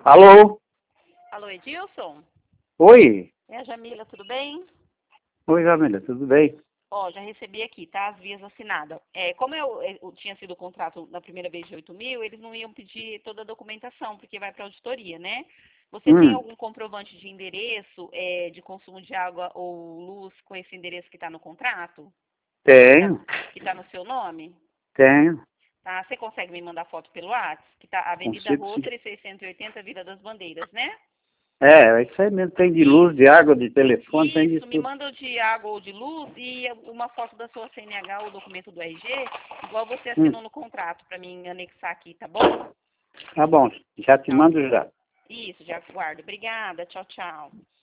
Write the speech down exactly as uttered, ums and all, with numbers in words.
Alô? Alô, Edilson? Oi? É a Jamila, tudo bem? Oi, Jamila, tudo bem? Ó, já recebi aqui, tá? As vias assinadas. É, como eu, eu tinha sido o contrato na primeira vez de oito mil, eles não iam pedir toda a documentação, porque vai para auditoria, né? Você tem Hum, algum comprovante de endereço, é, de consumo de água ou luz com esse endereço que está no contrato? Que está tenho, que tá no seu nome? tenho. Tá? Você consegue me mandar foto pelo WhatsApp? Que tá Avenida Consigo sim. Rotary, seiscentos e oitenta, Vila das Bandeiras, né? É, é isso aí mesmo. Tem de luz, de água, de telefone, tem de Isso, me tudo. manda o de água ou de luz e uma foto da sua C N H ou documento do R G, igual você Hum, assinou no contrato, para mim anexar aqui, tá bom? tá bom, já te Tá. mando já. Isso, já guardo. Obrigada, tchau, tchau.